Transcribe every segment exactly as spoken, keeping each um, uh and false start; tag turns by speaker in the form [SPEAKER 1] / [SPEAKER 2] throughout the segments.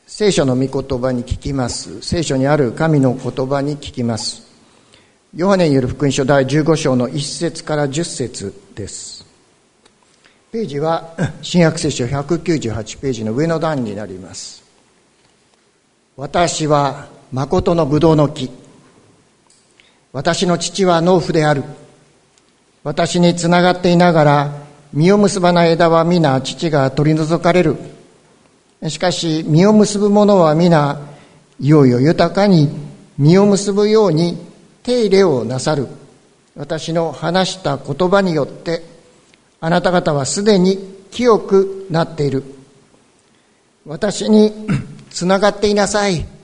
[SPEAKER 1] 聖書の御言葉に聞きます。聖書にある神の言葉に聞きます。ヨハネによる福音書だいじゅうご章のいち節からじゅっ節です。ページは新約聖書ひゃくきゅうじゅうはちページの上の段になります。私は誠のブドウの木。私の父は農夫である。私につながっていながら実を結ばない枝は皆父が取り除かれる。しかし実を結ぶ者は皆いよいよ豊かに実を結ぶように手入れをなさる。私の話した言葉によってあなた方はすでに清くなっている。私につながっていなさい。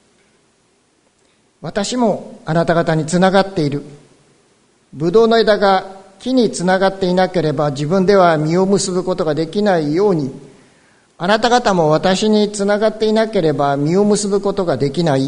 [SPEAKER 1] 私もあなた方につながっている。ブドウの枝が木につながっていなければ自分では実を結ぶことができないように、あなた方も私につながっていなければ実を結ぶことができない。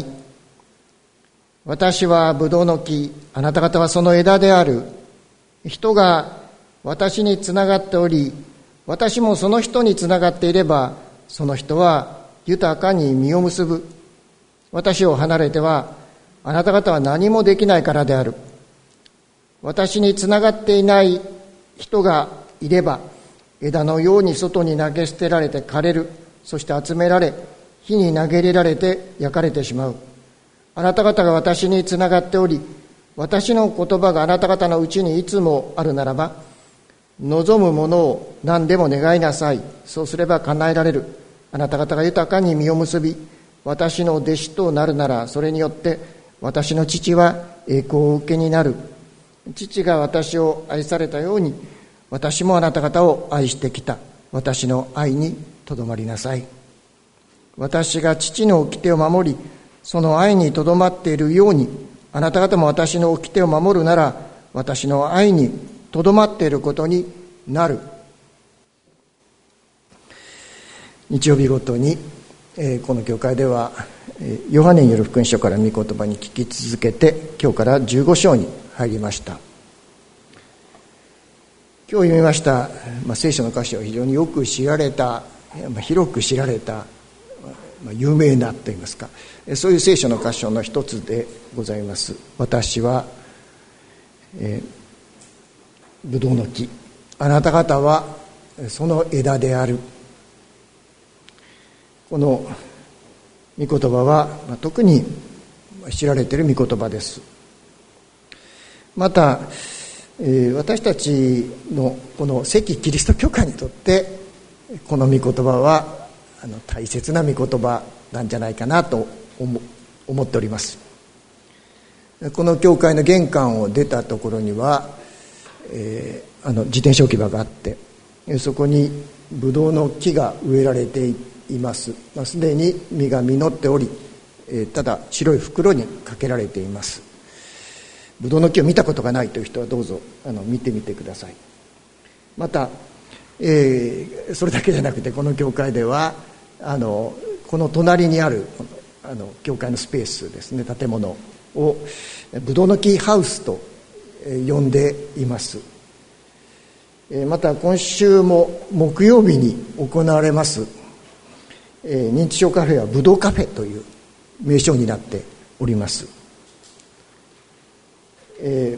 [SPEAKER 1] 私はブドウの木、あなた方はその枝である。人が私につながっており、私もその人につながっていれば、その人は豊かに実を結ぶ。私を離れては、あなた方は何もできないからである。私につながっていない人がいれば、枝のように外に投げ捨てられて枯れる。そして集められ、火に投げ入れられて焼かれてしまう。あなた方が私につながっており、私の言葉があなた方のうちにいつもあるならば、望むものを何でも願いなさい。そうすれば叶えられる。あなた方が豊かに実を結び、私の弟子となるなら、それによって私の父は栄光を受けになる。父が私を愛されたように、私もあなた方を愛してきた。私の愛にとどまりなさい。私が父の掟を守り、その愛にとどまっているように、あなた方も私の掟を守るなら、私の愛にとどまっていることになる。日曜日ごとに、えー、この教会では、えー、ヨハネによる福音書から御言葉に聞き続けて、今日からじゅうご章に入りました。今日読みました、まあ、聖書の箇所は非常によく知られた、まあ、広く知られた、まあ、有名なといいますか、そういう聖書の箇所の一つでございます。私は、えー、ブドウの木、あなた方はその枝である。この御言葉は、まあ、特に知られている御言葉です。またえー、私たちのこの聖キリスト教会にとってこの御言葉はあの大切な御言葉なんじゃないかなと 思, 思っております。この教会の玄関を出たところには、えー、あの自転車置き場があって、そこにブドウの木が植えられています。まあ、すでに実が実っており、えー、ただ白い袋にかけられています。ブドウの木を見たことがないという人はどうぞあの見てみてください。また、えー、それだけじゃなくて、この教会ではあのこの隣にあるあの教会のスペースですね、建物をブドウの木ハウスと呼んでいます。また今週も木曜日に行われます認知症カフェはブドウカフェという名称になっております。え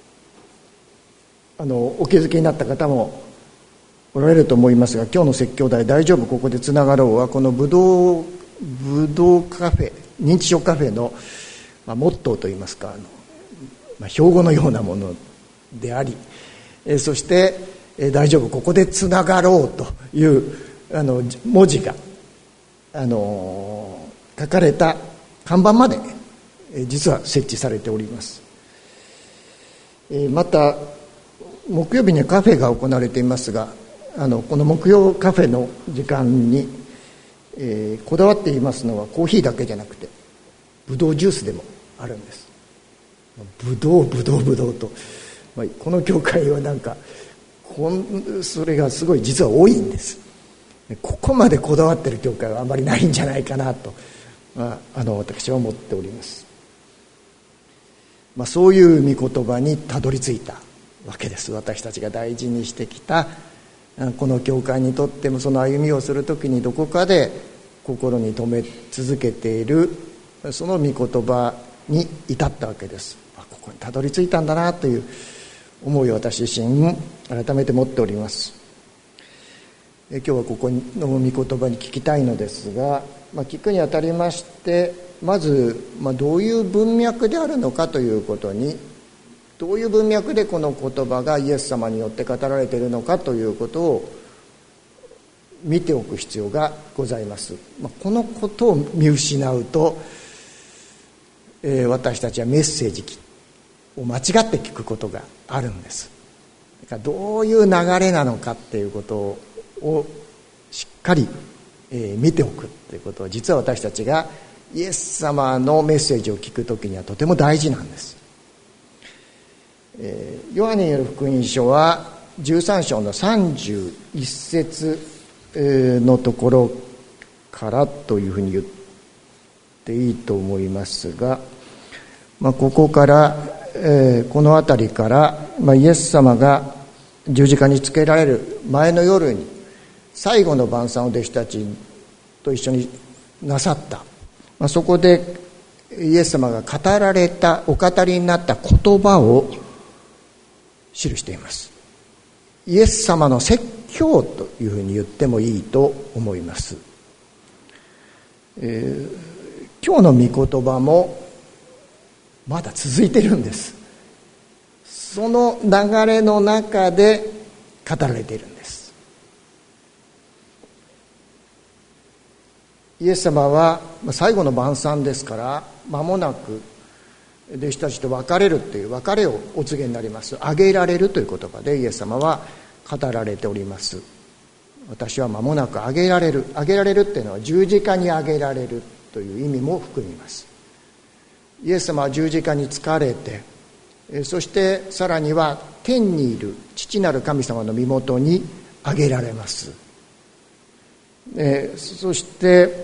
[SPEAKER 1] ー、あのお気づきになった方もおられると思いますが、今日の説教題大丈夫ここでつながろうはこのブドウブドウカフェ、認知症カフェの、まあ、モットーといいますか、あの、まあ、標語のようなものであり、えー、そして、えー、大丈夫ここでつながろうというあの文字が、あのー、書かれた看板まで、えー、実は設置されております。また木曜日にはカフェが行われていますが、あのこの木曜カフェの時間に、えー、こだわっていますのはコーヒーだけじゃなくてブドウジュースでもあるんです。ブドウブドウブドウと、まあ、この教会はなんかこんそれがすごい実は多いんです。ここまでこだわっている教会はあまりないんじゃないかなと、まあ、あの私は思っております。まあ、そういう御言葉にたどり着いたわけです。私たちが大事にしてきたこの教会にとっても、その歩みをするときにどこかで心に留め続けているその御言葉に至ったわけです。ここにたどり着いたんだなという思いを私自身改めて持っております。今日はここの御言葉に聞きたいのですが、まあ、聞くにあたりましてまず、まあ、どういう文脈であるのかということに、どういう文脈でこの言葉がイエス様によって語られているのかということを見ておく必要がございます。まあ、このことを見失うと、えー、私たちはメッセージを間違って聞くことがあるんです。だからどういう流れなのかっていうことをしっかり、えー、見ておくということは、実は私たちがイエス様のメッセージを聞くときにはとても大事なんです。えー、ヨハネによる福音書はじゅうさん章のさんじゅういち節のところからというふうに言っていいと思いますが、まあ、ここから、えー、この辺りから、まあ、イエス様が十字架につけられる前の夜に最後の晩餐を弟子たちと一緒になさった、まあ、そこでイエス様が語られたお語りになった言葉を記しています。イエス様の説教というふうに言ってもいいと思います。えー、今日の御言葉もまだ続いてるんです。その流れの中で語られているんです。イエス様は最後の晩餐ですから間もなく弟子たちと別れるという別れをお告げになります。あげられるという言葉でイエス様は語られております。私は間もなくあげられる。あげられるっていうのは十字架にあげられるという意味も含みます。イエス様は十字架につかれて、そしてさらには天にいる父なる神様の身元にあげられます。そして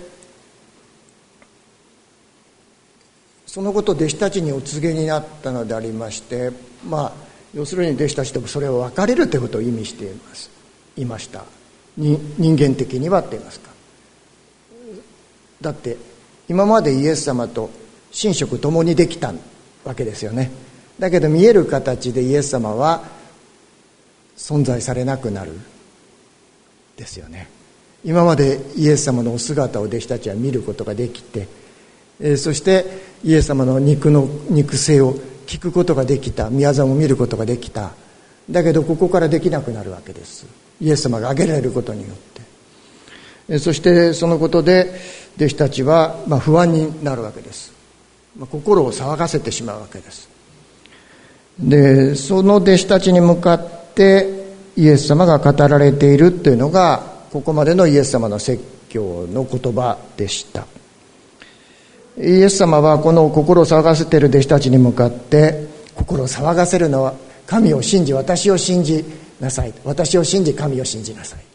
[SPEAKER 1] そのことを弟子たちにお告げになったのでありまして、まあ要するに弟子たちとそれを別れるということを意味していますいました。に人間的にはって言いますか。だって今までイエス様と寝食共にできたわけですよね。だけど見える形でイエス様は存在されなくなるですよね。今までイエス様のお姿を弟子たちは見ることができて、えー、そしてイエス様の肉の肉声を聞くことができた、御業も見ることができた。だけどここからできなくなるわけです。イエス様が挙げられることによって、えー、そしてそのことで弟子たちはまあ不安になるわけです。まあ、心を騒がせてしまうわけです。でその弟子たちに向かってイエス様が語られているというのがここまでのイエス様の説教の言葉でした。イエス様はこの心を騒がせている弟子たちに向かって、心を騒がせるのは神を信じ私を信じなさい、私を信じ神を信じなさ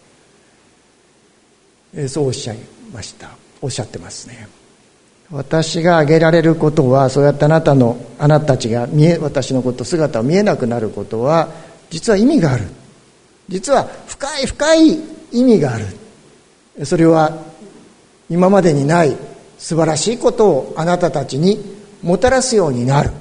[SPEAKER 1] い、そうおっしゃいました。おっしゃってますね。私が挙げられることは、そうやってあなたのあなたたちが見え私のこと姿を見えなくなることは実は意味がある。実は深い深い意味がある。それは今までにない素晴らしいことをあなたたちにもたらすようになる、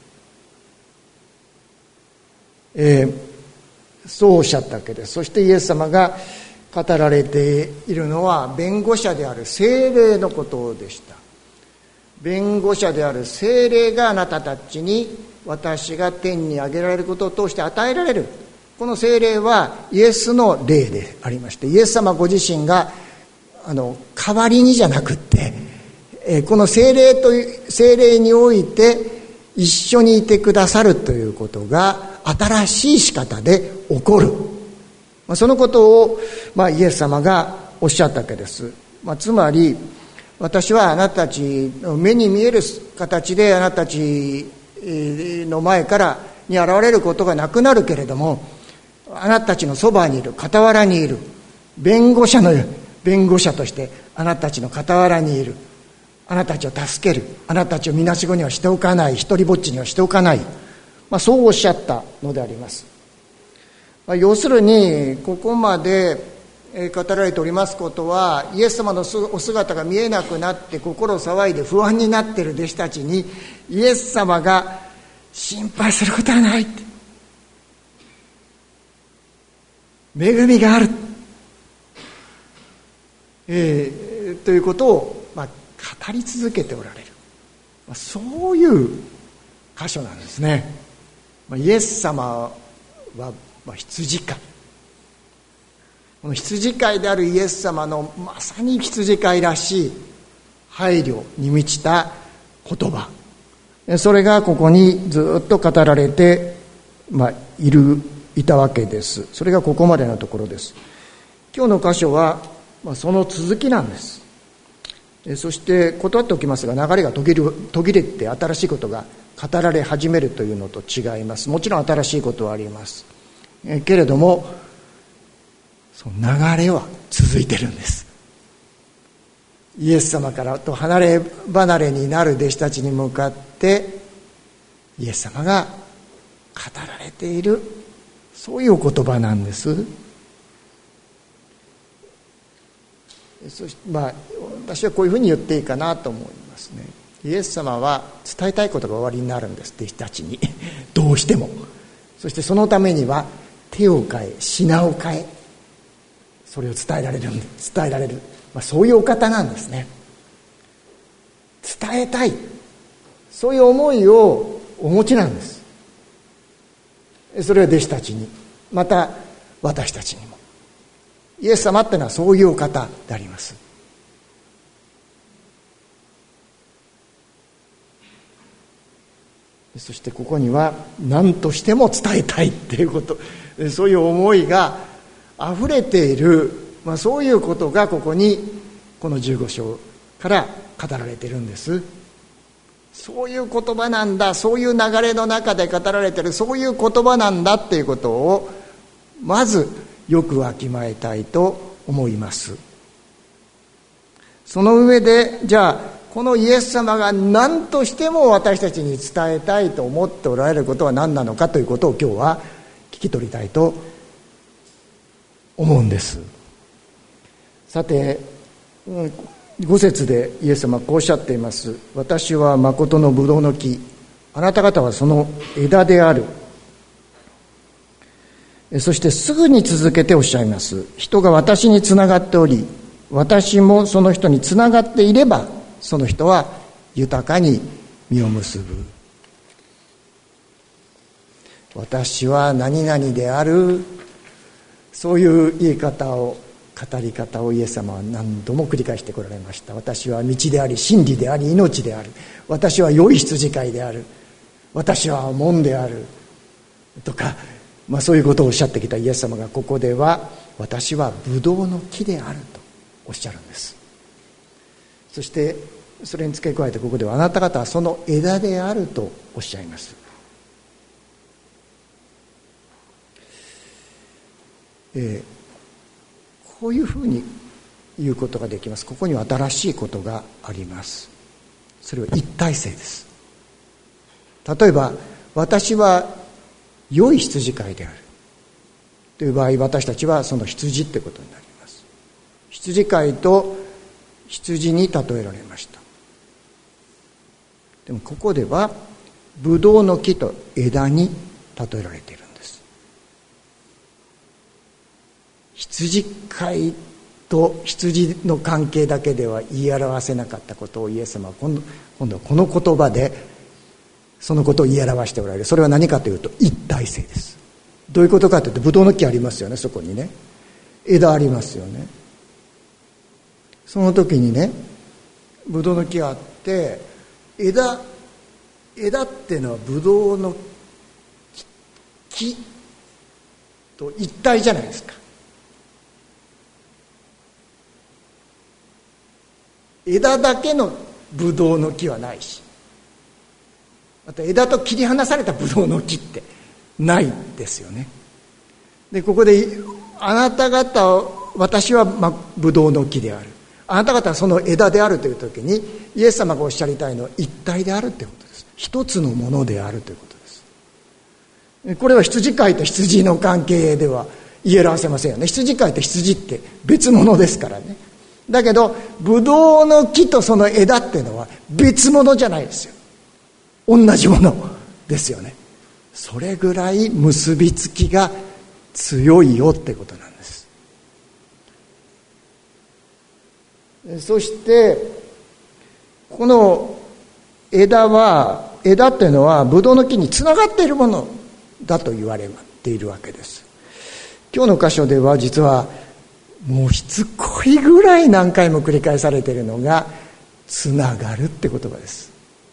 [SPEAKER 1] えー、そうおっしゃったわけです。そしてイエス様が語られているのは弁護者である聖霊のことでした。弁護者である聖霊があなたたちに私が天に上げられることを通して与えられる。この聖霊はイエスの霊でありまして、イエス様ご自身があの代わりにじゃなくって、えー、この聖霊という聖霊において一緒にいてくださるということが新しい仕方で起こる、まあ、そのことを、まあ、イエス様がおっしゃったわけです。まあ、つまり私はあなたたちの目に見える形であなたたちの前からに現れることがなくなるけれども、あなたたちのそばにいる、傍らにいる弁護者の弁護者としてあなたたちの傍らにいる、あなたたちを助ける、あなたたちをみなしごにはしておかない、一人ぼっちにはしておかない、まあ、そうおっしゃったのであります。まあ、要するにここまで語られておりますことは、イエス様のお姿が見えなくなって心騒いで不安になっている弟子たちに、イエス様が心配することはないって、恵みがある、えー、ということを、まあ、語り続けておられる、まあ、そういう箇所なんですね。まあ、イエス様は、まあ、羊飼い、この羊飼いであるイエス様のまさに羊飼いらしい配慮に満ちた言葉、それがここにずっと語られて、まあ、いるいたわけです。それがここまでのところです。今日の箇所は、まあ、その続きなんです。そして断っておきますが、流れが途切れ、途切れて新しいことが語られ始めるというのと違います。もちろん新しいことはあります。えけれども、その流れは続いてるんです。イエス様からと離れ離れになる弟子たちに向かってイエス様が語られている、そういうお言葉なんです。そして、まあ、私はこういうふうに言っていいかなと思いますね。イエス様は伝えたいことが終わりになるんです、弟子たちにどうしても。そしてそのためには手を変え品を変え、それを伝えられる伝えられる、まあ、そういうお方なんですね。伝えたい、そういう思いをお持ちなんです。それは弟子たちに、また私たちにも。イエス様ってのはそういうお方であります。そしてここには何としても伝えたいっていうこと、そういう思いがあふれている、まあ、そういうことがここにこのじゅうご章から語られているんです。そういう言葉なんだ、そういう流れの中で語られている、そういう言葉なんだっていうことをまずよくわきまえたいと思います。その上で、じゃあこのイエス様が何としても私たちに伝えたいと思っておられることは何なのかということを今日は聞き取りたいと思うんです。さて、ご節でイエス様はこうおっしゃっています。私は誠のブドウの木、あなた方はその枝である。そしてすぐに続けておっしゃいます。人が私につながっており、私もその人につながっていれば、その人は豊かに実を結ぶ。私は何々である、そういう言い方を、語り方をイエス様は何度も繰り返してこられました。私は道であり真理であり命である、私は良い羊飼いである、私は門であるとか、まあ、そういうことをおっしゃってきたイエス様がここでは私はブドウの木であるとおっしゃるんです。そしてそれに付け加えてここではあなた方はその枝であるとおっしゃいます。えーこういうふうに言うことができます。ここには新しいことがあります。それは一体性です。例えば、私は良い羊飼いであるという場合、私たちはその羊ってことになります。羊飼いと羊に例えられました。でもここではブドウの木と枝に例えられている。羊飼いと羊の関係だけでは言い表せなかったことをイエス様は今度、今度はこの言葉でそのことを言い表しておられる。それは何かというと一体性です。どういうことかというと、ブドウの木ありますよね、そこにね。枝ありますよね。その時にね、ブドウの木があって、枝枝っていうのはブドウの木と一体じゃないですか。枝だけのブドウの木はないし、また枝と切り離されたブドウの木ってないですよね。でここであなた方を、私はまあブドウの木である、あなた方はその枝であるという時に、イエス様がおっしゃりたいのは一体であるということです。一つのものであるということです。これは羊飼いと羊の関係では言い表せませんよね。羊飼いと羊って別物ですからね。だけどブドウの木とその枝っていうのは別物じゃないですよ。同じものですよね。それぐらい結びつきが強いよってことなんです。そしてこの枝は枝っていうのはブドウの木につながっているものだと言われているわけです。今日の箇所では実はもうしつこいぐらい何回も繰り返されているのがつながるって言葉です。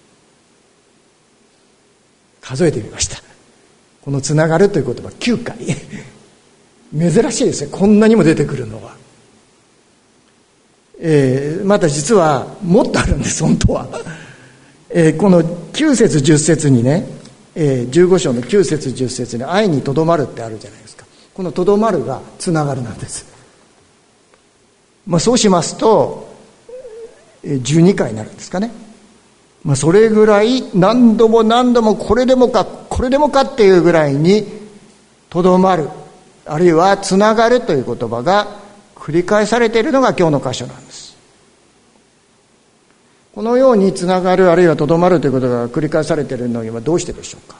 [SPEAKER 1] 数えてみました。このつながるという言葉きゅうかい珍しいですね、こんなにも出てくるのは。えー、また実はもっとあるんです本当は。えー、このきゅう節じゅっ節にね、えー、じゅうご章のきゅう節じゅっ節に愛にとどまるってあるじゃないですか。このとどまるがつながるなんです。まあ、そうしますとじゅうにかいになるんですかね。まあ、それぐらい何度も何度もこれでもかこれでもかっていうぐらいにとどまる、あるいはつながるという言葉が繰り返されているのが今日の箇所なんです。このようにつながる、あるいはとどまるということが繰り返されているのにはどうしてでしょうか。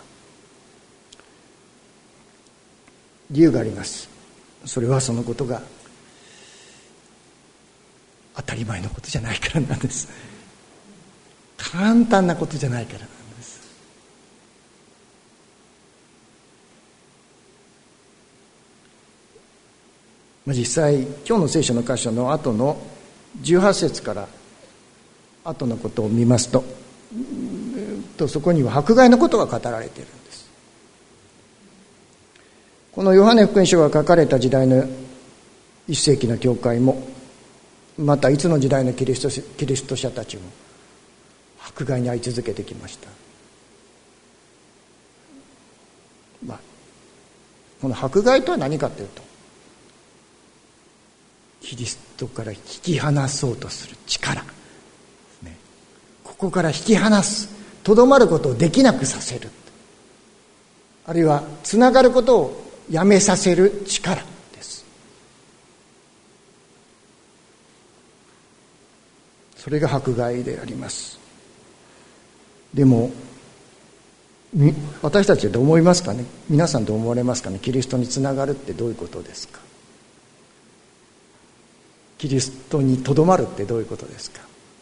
[SPEAKER 1] 理由があります。それはそのことが当たり前のことじゃないからなんです。簡単なことじゃないからなんです。まあ、実際今日の聖書の箇所の後のじゅうはち節から後のことを見ますと、とそこには迫害のことが語られているんです。このヨハネ福音書が書かれた時代のいっ世紀の教会も、またいつの時代のキリスト、キリスト者たちも迫害に遭い続けてきました。まあ、この迫害とは何かというと、キリストから引き離そうとする力、ね、ここから引き離す、とどまることをできなくさせる、あるいはつながることをやめさせる力です。それが迫害であります。でも私たちはどう思いますかね。皆さんどう思われますかね。キリストにつながるってどういうことですか。キリストにとどまるってどういうことですか。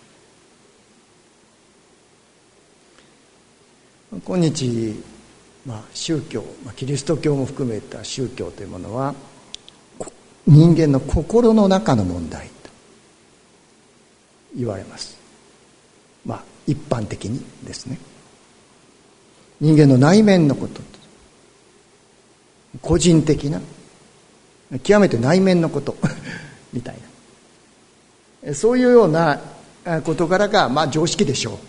[SPEAKER 1] 今日、まあ、宗教、まあ、キリスト教も含めた宗教というものは人間の心の中の問題と言われます。まあ一般的にですね、人間の内面のこと、個人的な極めて内面のことみたいな、そういうような事柄がまあ常識でしょ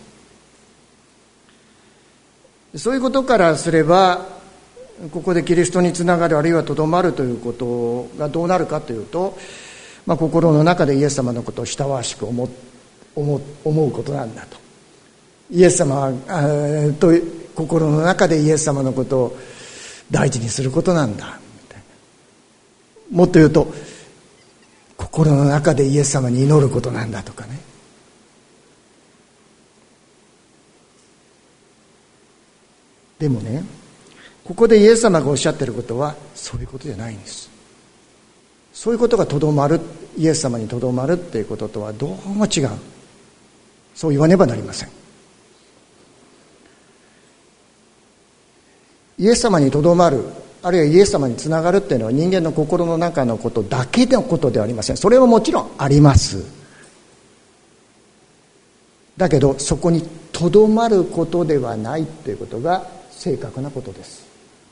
[SPEAKER 1] う。そういうことからすれば、ここでキリストにつながる、あるいはとどまるということがどうなるかというと、まあ、心の中でイエス様のことを親わしく思、思、思うことなんだと。イエス様と心の中でイエス様のことを大事にすることなんだみたいな。もっと言うと、心の中でイエス様に祈ることなんだとかね。でもね、ここでイエス様がおっしゃっていることはそういうことじゃないんです。そういうことがとどまる、イエス様にとどまるっていうこととはどうも違う。そう言わねばなりません。イエス様にとどまる、あるいはイエス様につながるっていうのは人間の心の中のことだけのことではありません。それはもちろんあります。だけどそこにとどまることではないということが正確なことです。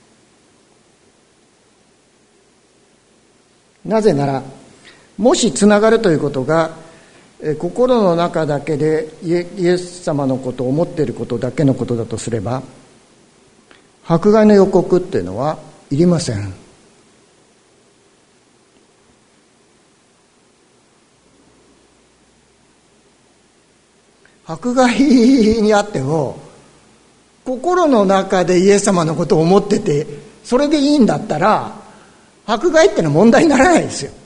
[SPEAKER 1] なぜなら、もしつながるということが心の中だけでイエス様のことを思っていることだけのことだとすれば、迫害の予告っていうのはいりません。迫害にあっても心の中でイエス様のことを思っててそれでいいんだったら、 迫害ってのは問題にならないですよ。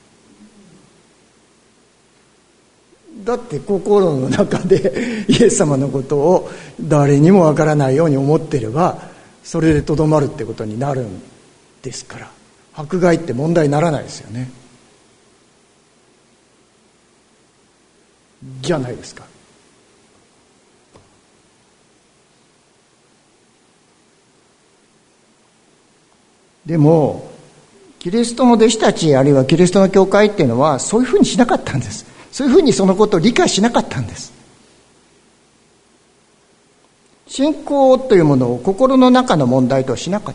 [SPEAKER 1] だって心の中でイエス様のことを誰にもわからないように思っていれば、それでとどまるってことになるんですから、迫害って問題にならないですよね。じゃないですか。でもキリストの弟子たち、あるいはキリストの教会っていうのはそういうふうにしなかったんです。そういうふうにそのことを理解しなかったんです。信仰というものを心の中の問題とはしなかった。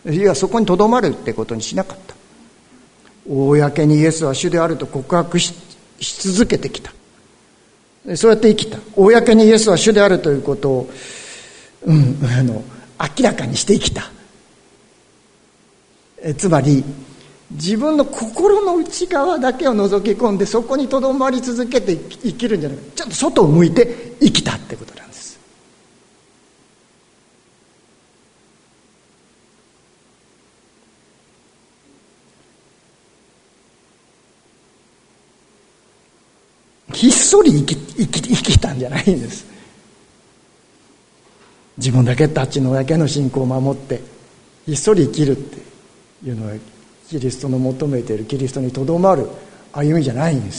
[SPEAKER 1] いや、そこにとどまるってことにしなかった。公にイエスは主であると告白 し, し続けてきた。そうやって生きた。公にイエスは主であるということを、うん、あの明らかにして生きた。えつまり自分の心の内側だけを覗き込んで、そこにとどまり続けて生きるんじゃなくて、ちょっと外を向いて生きたってことなんです。ひっそり生き、生き、生きたんじゃないんです。自分だけたちのだけの信仰を守ってひっそり生きるっていうのは、キリストの求めているキリストにとどまる歩みじゃないんです。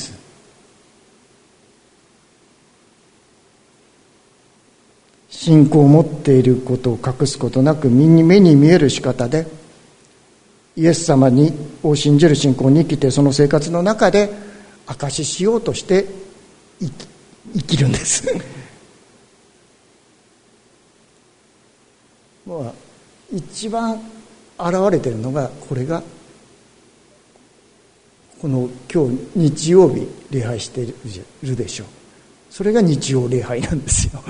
[SPEAKER 1] 信仰を持っていることを隠すことなく、目に見える仕方でイエス様にを信じる信仰に生きて、その生活の中で証ししようとして生き、生きるんですまあ一番現れているのが、これがこの今日日曜日礼拝しているでしょう。それが日曜礼拝なんですよ。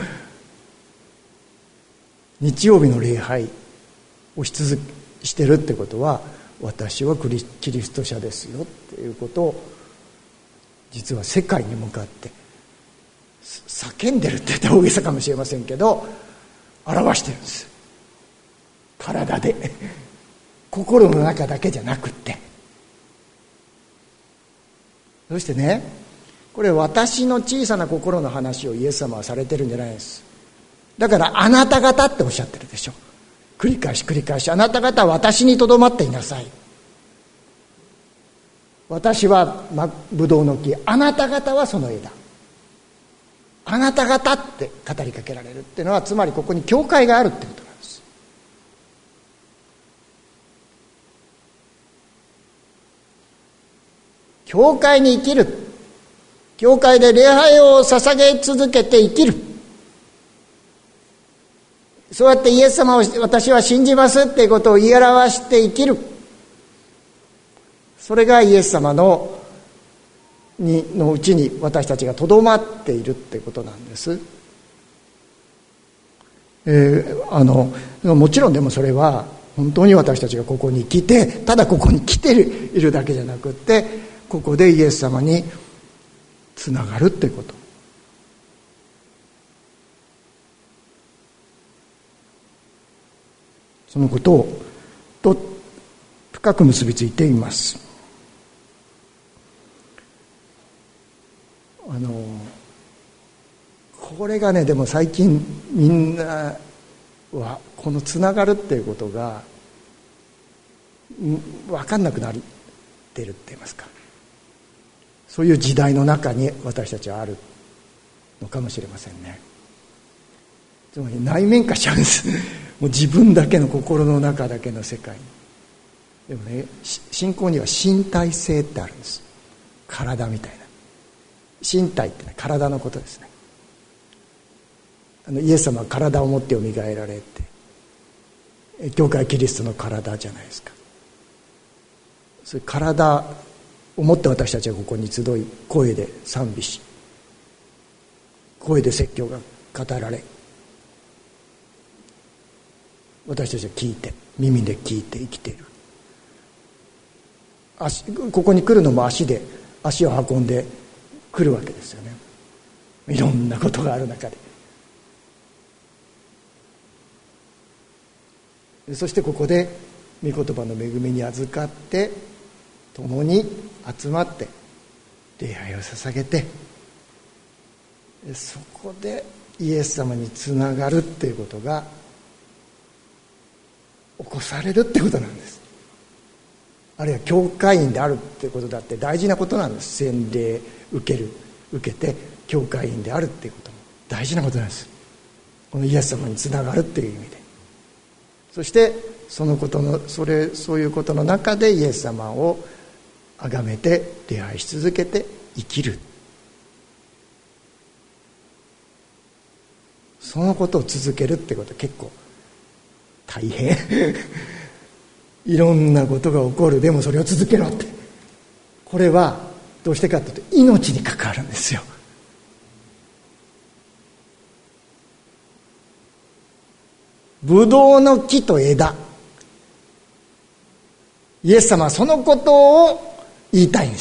[SPEAKER 1] 日曜日の礼拝をし続けしてるってことは、私はキリスト者ですよっていうことを、実は世界に向かって叫んでるって言ったら大げさかもしれませんけど、表してるんです。体で心の中だけじゃなくって。そしてね、これ私の小さな心の話をイエス様はされてるんじゃないです。だからあなた方っておっしゃってるでしょ。繰り返し繰り返し、あなた方は私にとどまっていなさい。私はブドウの木、あなた方はその枝。あなた方って語りかけられるっていうのは、つまりここに教会があるってことなんです。教会に生きる、教会で礼拝を捧げ続けて生きる、そうやってイエス様を私は信じますっていうことを言い表して生きる、それがイエス様のにのうちに私たちがとどまっているってことなんです。えー、あのもちろんでもそれは本当に私たちがここに来て、ただここに来ているだけじゃなくって、ここでイエス様につながるってこと、そのことをと深く結びついています。あのこれがね、でも最近みんなはこのつながるっていうことが分かんなくなってるって言いますか、そういう時代の中に私たちはあるのかもしれませんね。つまり内面化しちゃうんですもう自分だけの心の中だけの世界に。でもね、信仰には身体性ってあるんです。体みたいな、身体ってのは体のことですね。あのイエス様は体を持ってよみがえられて、教会キリストの体じゃないですか。そういう体を持って私たちはここに集い、声で賛美し、声で説教が語られ、私たちは聞いて、耳で聞いて生きている。足、ここに来るのも足で足を運んで来るわけですよね。いろんなことがある中で。そしてここで御言葉の恵みに預かって共に集まって礼拝を捧げて、そこでイエス様につながるっていうことが起こされるってことなんです。あるいは教会員であるってことだって大事なことなんです。洗礼受ける受けて教会員であるっていうことも大事なことなんです。このイエス様につながるっていう意味で、そしてそのことのそれそういうことの中でイエス様を崇めて礼拝し続けて生きる、そのことを続けるってことは結構大変いろんなことが起こる。でもそれを続けろって、これはどうしてかというと命に関わるんですよ。ブドウの木と枝、イエス様はそのことを言いたいんです。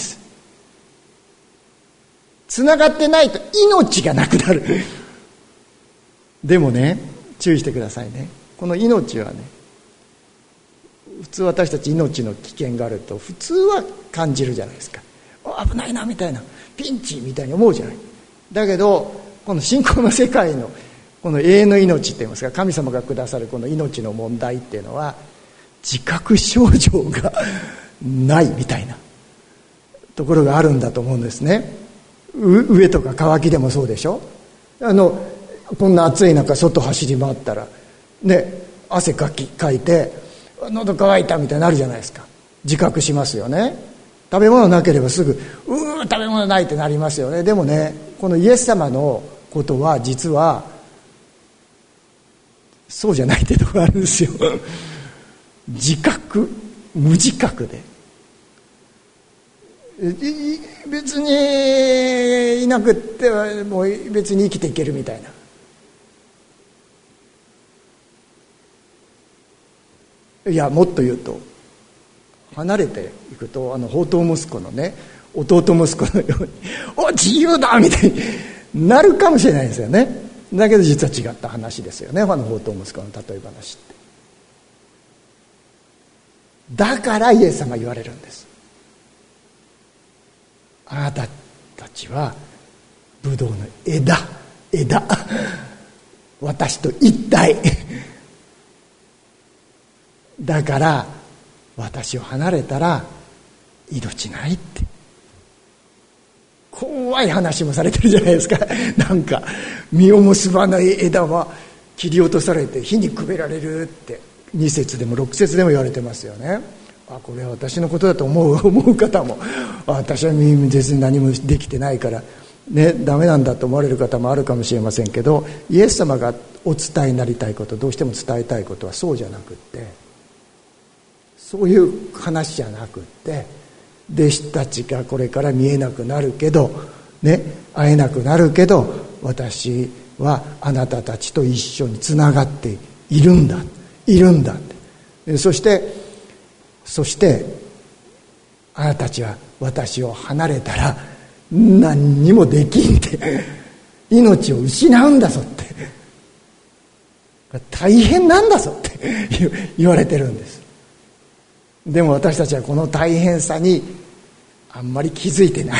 [SPEAKER 1] つながってないと命がなくなるでもね、注意してくださいね。この命はね、普通私たち命の危険があると普通は感じるじゃないですか。危ないなみたいな、ピンチみたいに思うじゃない。だけどこの信仰の世界のこの永遠の命って言いますか、神様がくださるこの命の問題っていうのは自覚症状がないみたいなところがあるんだと思うんですね。上とか乾きでもそうでしょ。あのこんな暑い中外走り回ったらね、汗かきかいて喉乾いたみたいになるじゃないですか。自覚しますよね。食べ物なければすぐうー食べ物ないってなりますよね。でもね、このイエス様のことは実はそうじゃないってところがあるんですよ自覚無自覚で、別にいなくってはもう別に生きていけるみたいな。いやもっと言うと離れていくと、あの放蕩息子のね弟息子のようにお自由だみたいになるかもしれないですよね。だけど実は違った話ですよね、あの放蕩息子の例え話って。だからイエス様は言われるんです。あなたたちはブドウの枝枝私と一体だから私を離れたら命ないって、怖い話もされてるじゃないですか。なんか実を結ばない枝は切り落とされて火にくべられるってに節でもろく節でも言われてますよね。あ、これは私のことだと思う思う方も、私は別に何もできてないからね、ダメなんだと思われる方もあるかもしれませんけど、イエス様がお伝えになりたいこと、どうしても伝えたいことはそうじゃなくって、そういう話じゃなくって、弟子たちがこれから見えなくなるけどね、会えなくなるけど、私はあなたたちと一緒につながっているんだいるんだって。そしてそしてあなたたちは私を離れたら何にもできんって命を失うんだぞって大変なんだぞって言われてるんです。でも私たちはこの大変さにあんまり気づいてない。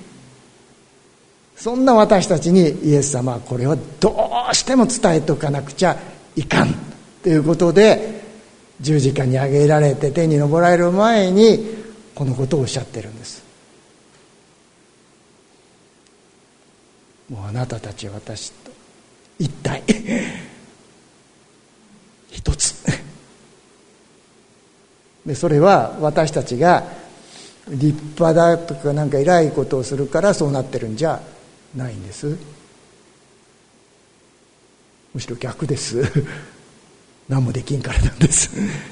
[SPEAKER 1] そんな私たちにイエス様はこれをどうしても伝えておかなくちゃいかんということで、十字架に上げられて天に昇られる前にこのことをおっしゃってるんです。もうあなたたちは私と一体一つで、それは私たちが立派だとかなんか偉いことをするからそうなってるんじゃないんです。むしろ逆です。何もできんからなんです。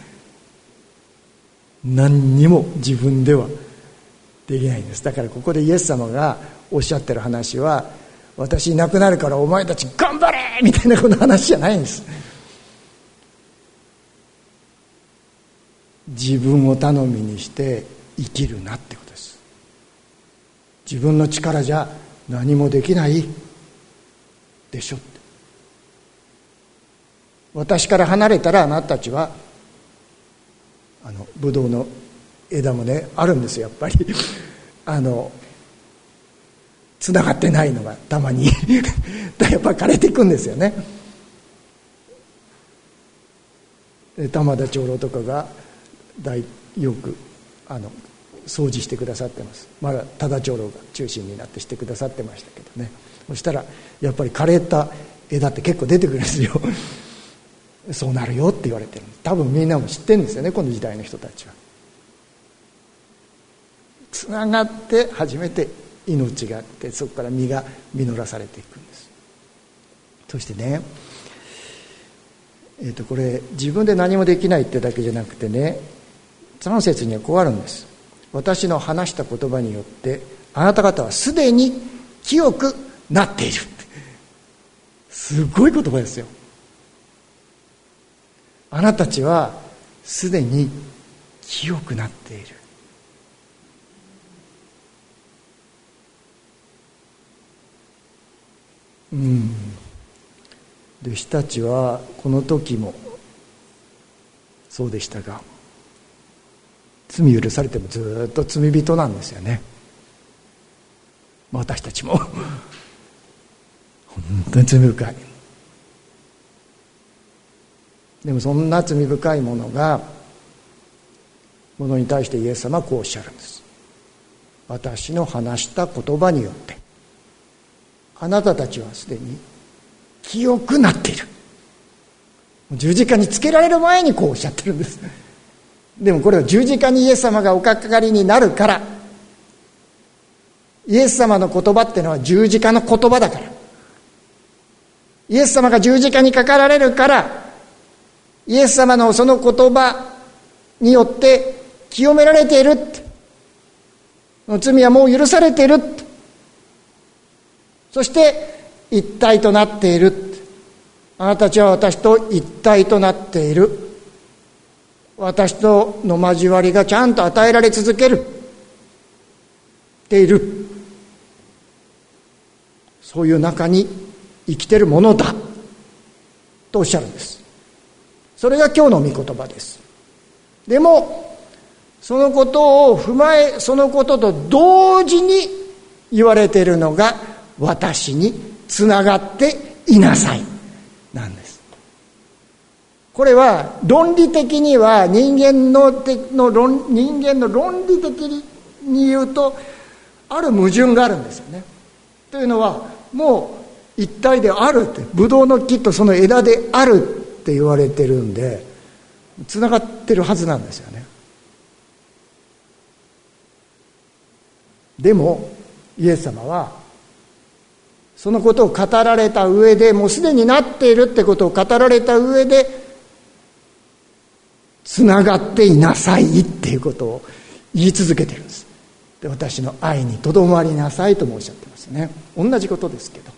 [SPEAKER 1] 何にも自分ではできないんです。だからここでイエス様がおっしゃってる話は、私いなくなるからお前たち頑張れみたいなこの話じゃないんです。自分を頼みにして生きるなってことです。自分の力じゃ何もできないでしょって。私から離れたらあなたたちはあのブドウの枝もねあるんですよ、やっぱりあのつながってないのがたまにやっぱ枯れていくんですよね。で玉田長老とかが大よくあの掃除してくださってます。まだ多田長老が中心になってしてくださってましたけどね。そしたらやっぱり枯れた枝って結構出てくるんですよそうなるよって言われてる。多分みんなも知ってるんですよね、この時代の人たちは。つながって初めて命があって、そこから実が実らされていくんです。そしてね、えー、とこれ自分で何もできないってだけじゃなくてね、さん節にはこうあるんです。私の話した言葉によってあなた方はすでに清くなっている。すごい言葉ですよ。あなたたちはすでに清くなっている。うん、弟子たちはこの時もそうでしたが、罪許されてもずっと罪人なんですよね。私たちも本当に罪深い。でもそんな罪深いものがものに対してイエス様はこうおっしゃるんです。私の話した言葉によってあなたたちはすでに清くなっている。十字架につけられる前にこうおっしゃってるんです。でもこれは十字架にイエス様がおかかりになるから、イエス様の言葉ってのは十字架の言葉だから、イエス様が十字架にかかられるから、イエス様のその言葉によって清められているって、罪はもう許されているって、そして一体となっているって、あなたたちは私と一体となっている、私との交わりがちゃんと与えられ続けるっている、そういう中に生きているものだとおっしゃるんです。それが今日の御言葉です。でもそのことを踏まえ、そのことと同時に言われているのが、私につながっていなさいなんです。これは論理的には人間 の, の論人間の論理的に言うとある矛盾があるんですよね。というのは、もう一体であるって、ブドウの木とその枝であるって言われてるんで、つながってるはずなんですよね。でもイエス様はそのことを語られた上で、もうすでになっているってことを語られた上で、つながっていなさいっていうことを言い続けてるんです。で、私の愛にとどまりなさいともおっしゃってますね。同じことですけど、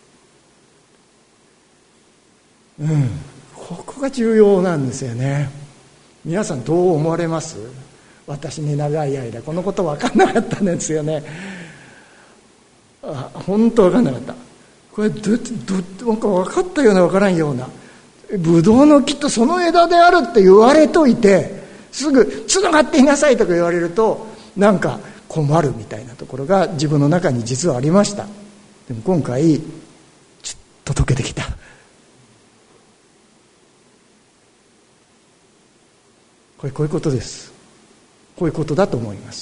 [SPEAKER 1] うんここが重要なんですよね。皆さんどう思われます？私ね、長い間このこと分かんなかったんですよね。あ、本当分かんなかった。これどどなんか分かったような分からんような、ブドウの木とその枝であるって言われといて、すぐつながっていなさいとか言われるとなんか困るみたいなところが自分の中に実はありました。でも今回ちょっと解けてきた。これこういうことです。こういうことだと思います。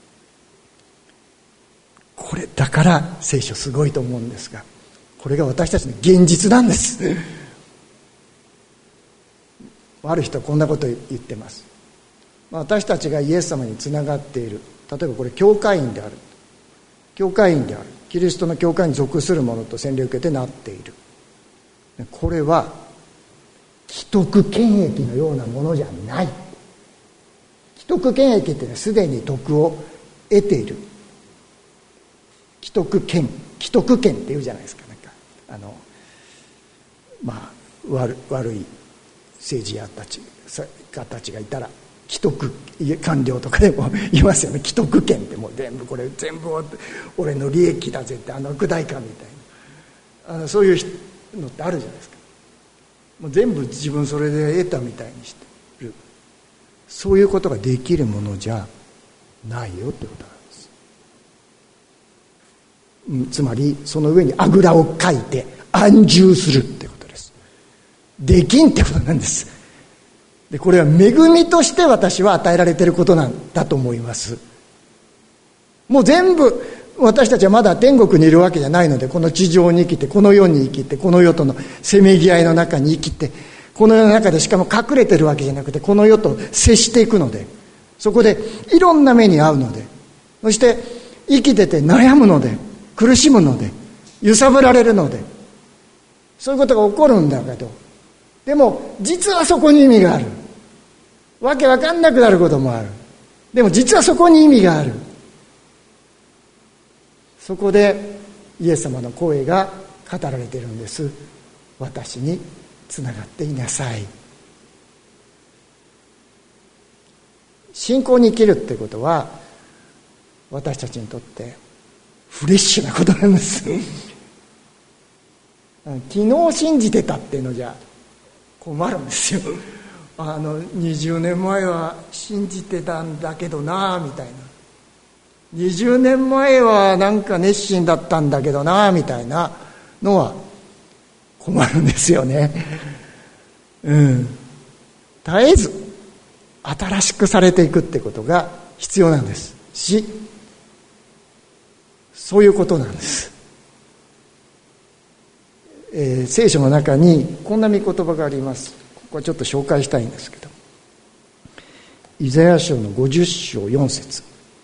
[SPEAKER 1] これだから聖書すごいと思うんですが、これが私たちの現実なんですある人はこんなことを言ってます。私たちがイエス様につながっている、例えばこれ教会員である、教会員である、キリストの教会に属する者と洗礼を受けてなっている、これは既得権益のようなものじゃない。既得権益っていうのはすでに徳を得ている。既得権、既得権っていうじゃないですか。なんかあのまあ悪悪い政治家たち家たちがいたら既得官僚とかでもいますよね。既得権ってもう全部これ全部俺の利益だぜって、あの悪代官みたいな、あのそういうのってあるじゃないですか。もう全部自分それで得たみたいにしてる。 そういうことができるものじゃないよってことなんです。つまりその上にあぐらをかいて安住するってことです。できんってことなんです。でこれは恵みとして私は与えられていることなんだと思います。もう全部私たちはまだ天国にいるわけじゃないので、この地上に生きて、この世に生きて、この世とのせめぎ合いの中に生きて、この世の中でしかも隠れてるわけじゃなくて、この世と接していくので、そこでいろんな目に遭うので、そして生きてて悩むので、苦しむので、揺さぶられるので、そういうことが起こるんだけど、でも実はそこに意味がある。わけわかんなくなることもある。でも実はそこに意味がある。そこでイエス様の声が語られているんです。私につながっていなさい。信仰に生きるってことは私たちにとってフレッシュなことなんです昨日信じてたっていうのじゃ困るんですよ。あのにじゅうねんまえは信じてたんだけどなみたいな、にじゅうねんまえはなんか熱心だったんだけどなみたいなのは困るんですよね。うん絶えず新しくされていくってことが必要なんですし、そういうことなんです。えー、聖書の中にこんな御言葉があります。ここはちょっと紹介したいんですけど、イザヤ書のごじゅっ章よん節。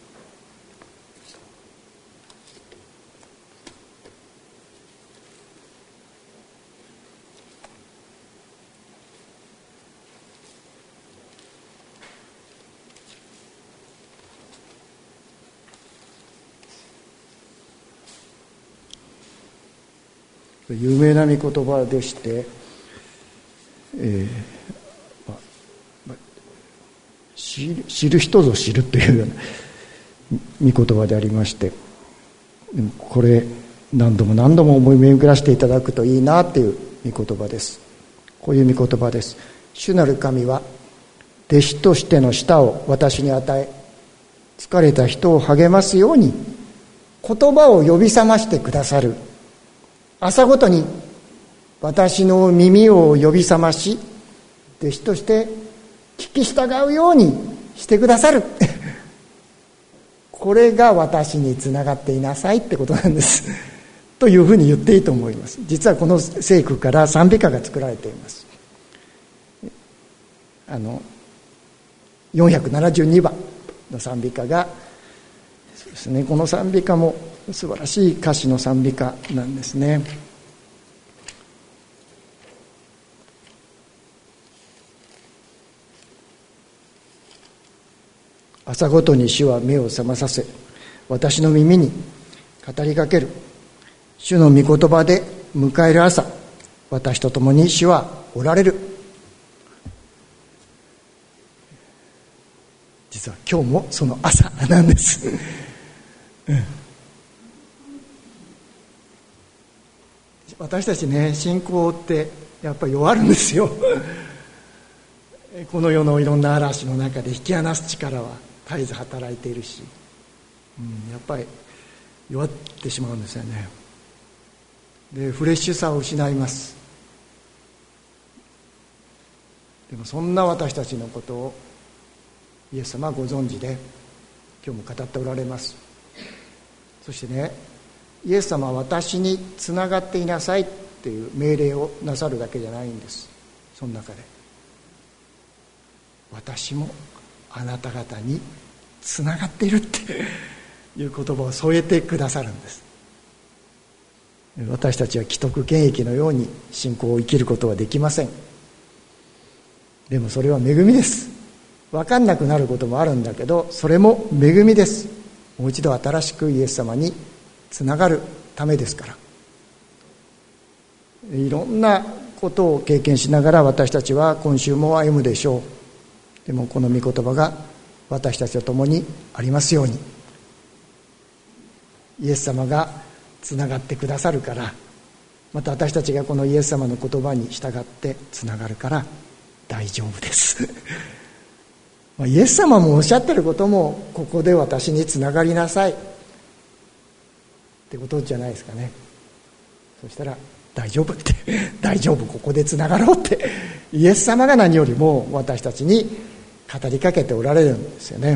[SPEAKER 1] 有名な御言葉でして、えーまま、知る、知る人ぞ知るというような御言葉でありまして、でもこれ何度も何度も思い巡らせていただくといいなという御言葉です。こういう御言葉です。主なる神は弟子としての舌を私に与え、疲れた人を励ますように言葉を呼び覚ましてくださる。朝ごとに私の耳を呼び覚まし、弟子として聞き従うようにしてくださるこれが私につながっていなさいってことなんですというふうに言っていいと思います。実はこの聖句から賛美歌が作られています。あのよんひゃくななじゅうにばんの賛美歌がそうですね、この賛美歌も素晴らしい歌詞の賛美歌なんですね。朝ごとに主は目を覚まさせ、私の耳に語りかける。主の御言葉で迎える朝、私と共に主はおられる。実は今日もその朝なんです、うん、私たちね、信仰ってやっぱり弱るんですよこの世のいろんな嵐の中で引き離す力は絶えず働いているし、うん、やっぱり弱ってしまうんですよね。でフレッシュさを失います。でもそんな私たちのことをイエス様はご存知で今日も語っておられます。そしてね、イエス様は私につながっていなさいっていう命令をなさるだけじゃないんです。その中で私もあなた方につながっているっていう言葉を添えてくださるんです。私たちは既得権益のように信仰を生きることはできません。でもそれは恵みです。分かんなくなることもあるんだけど、それも恵みです。もう一度新しくイエス様につながるためですから。いろんなことを経験しながら私たちは今週も歩むでしょう。でもこの御言葉が私たちと共にありますように。イエス様がつながってくださるから、また私たちがこのイエス様の言葉に従ってつながるから大丈夫ですイエス様もおっしゃってることも、ここで私につながりなさいってことじゃないですかね。そしたら大丈夫って大丈夫、ここでつながろうってイエス様が何よりも私たちに語りかけておられるんですよね。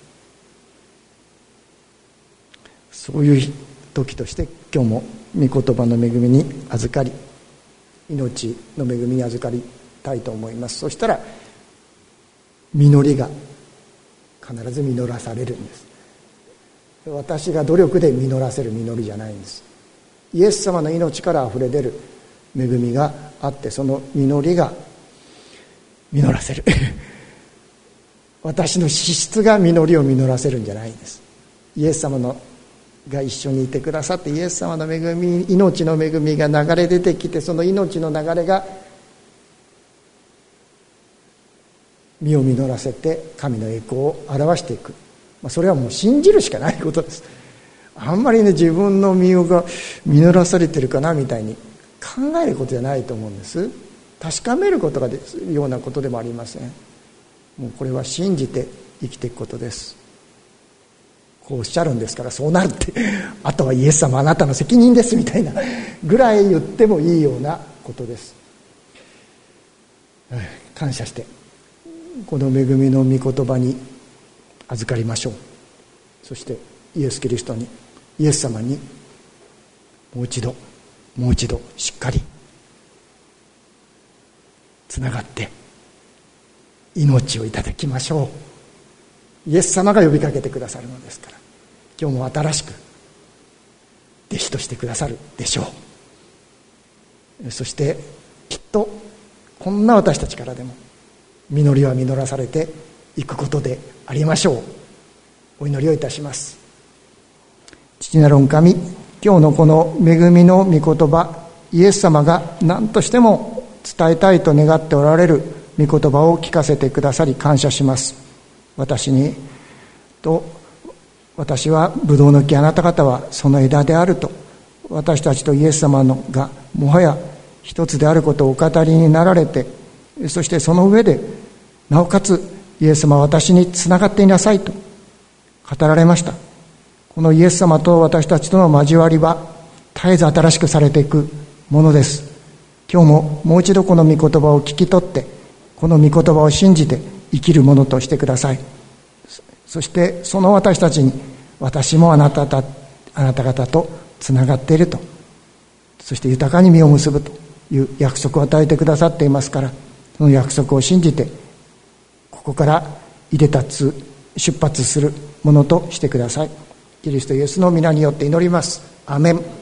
[SPEAKER 1] そういう時として今日も御言葉の恵みに預かり、命の恵みに預かりたいと思います。そしたら実りが必ず実らされるんです。私が努力で実らせる実りじゃないんです。イエス様の命からあふれ出る恵みがあって、その実りが実らせる私の資質が実りを実らせるんじゃないんです。イエス様のが一緒にいてくださって、イエス様の恵み、命の恵みが流れ出てきて、その命の流れが実を実らせて神の栄光を表していく、まあ、それはもう信じるしかないことです。あんまりね、自分の実が実らされてるかなみたいに考えることじゃないと思うんです。確かめることができるようなことでもありません。もうこれは信じて生きていくことです。こうおっしゃるんですからそうなるって、あとはイエス様あなたの責任ですみたいなぐらい言ってもいいようなことです。感謝してこの恵みの御言葉に預かりましょう。そしてイエス・キリストに、イエス様にもう一度もう一度しっかりつながって命をいただきましょう。イエス様が呼びかけてくださるのですから、今日も新しく弟子としてくださるでしょう。そしてきっとこんな私たちからでも実りは実らされていくことでありましょう。お祈りをいたします。父なる御神、今日のこの恵みの御言葉、イエス様が何としても伝えたいと願っておられる御言葉を聞かせてくださり感謝します。私にと私はブドウの木、あなた方はその枝であると、私たちとイエス様のがもはや一つであることをお語りになられて、そしてその上でなおかつイエス様は私につながっていなさいと語られました。このイエス様と私たちとの交わりは絶えず新しくされていくものです。今日ももう一度この御言葉を聞き取って、この御言葉を信じて生きるものとしてください。そしてその私たちに、私もあなたたあなた方とつながっていると、そして豊かに実を結ぶという約束を与えてくださっていますから、その約束を信じてここからいで立つ出発するものとしてください。キリストイエスの皆によって祈ります。アメン。